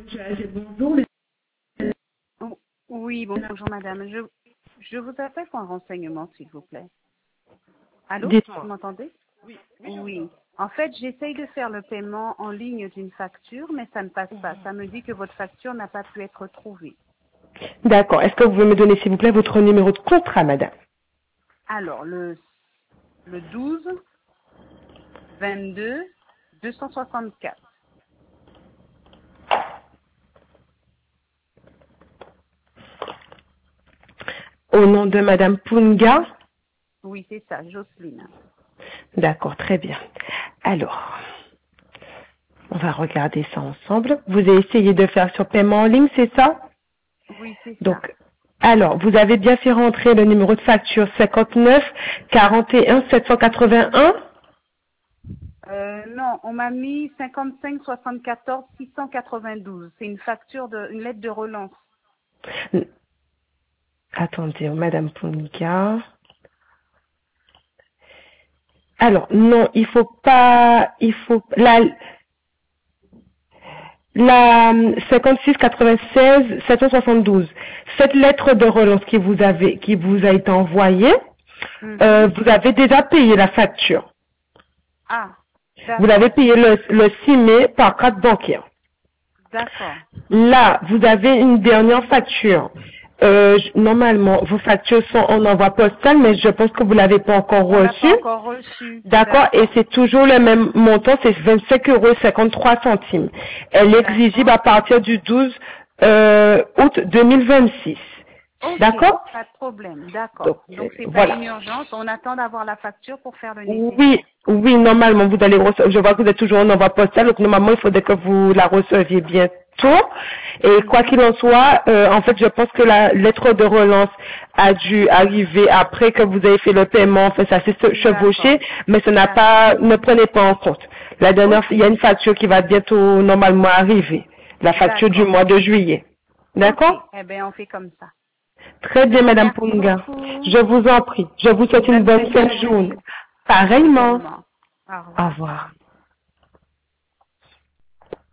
Bonjour. Oh, oui, bonjour madame. Je vous appelle pour un renseignement, s'il vous plaît. Allô? Dites-moi. Vous m'entendez? Oui. En fait, j'essaye de faire le paiement en ligne d'une facture, mais ça ne passe pas. Ça me dit que votre facture n'a pas pu être trouvée. D'accord. Est-ce que vous pouvez me donner, s'il vous plaît, votre numéro de contrat, madame? Alors, le 12 22 264. Au nom de madame Punga? Oui, c'est ça, Jocelyne. D'accord, très bien. Alors, on va regarder ça ensemble. Vous avez essayé de faire sur paiement en ligne, c'est ça? Oui, c'est ça. Donc, alors, vous avez bien fait rentrer le numéro de facture 59 41 781? Non, on m'a mis 55 74 692. C'est une facture une lettre de relance. Attendez, madame Punga. Alors, non, il faut pas, la 56 96 772. Cette lettre de relance qui vous a été envoyée, Mhm. vous avez déjà payé la facture. Ah, Vous l'avez d'accord, payé le 6 mai par carte bancaire. d'accord. Là, vous avez une dernière facture. Normalement, vos factures sont en envoi postal, mais je pense que vous l'avez pas encore On l'a pas reçue. encore reçu. D'accord, et D'accord, c'est toujours le même montant, c'est 25,53 €. Elle est exigible d'accord. à partir du 12 août 2026. Ok, D'accord? pas de problème, d'accord. Donc, Donc c'est pas voilà. une urgence, on attend d'avoir la facture pour faire le Oui, nécessaire. oui, normalement, vous allez recevoir, je vois que vous êtes toujours en envoi postal, donc normalement, il faudrait que vous la receviez bientôt. Et quoi Mhm. qu'il en soit, en fait, je pense que la lettre de relance a dû arriver après que vous avez fait le paiement, en fait, ça s'est chevauché, D'accord, mais ça n'a d'accord. pas, ne prenez pas en compte. La dernière, Ok, il y a une facture qui va bientôt normalement arriver, la facture du d'accord. mois de juillet. Ok, D'accord? eh bien on fait comme ça. Très Je bien, vous Madame remercie Punga. beaucoup. Je vous en prie. Je vous souhaite une Une bonne très fin belle de journée. journée Pareillement. également. Au Au revoir. revoir.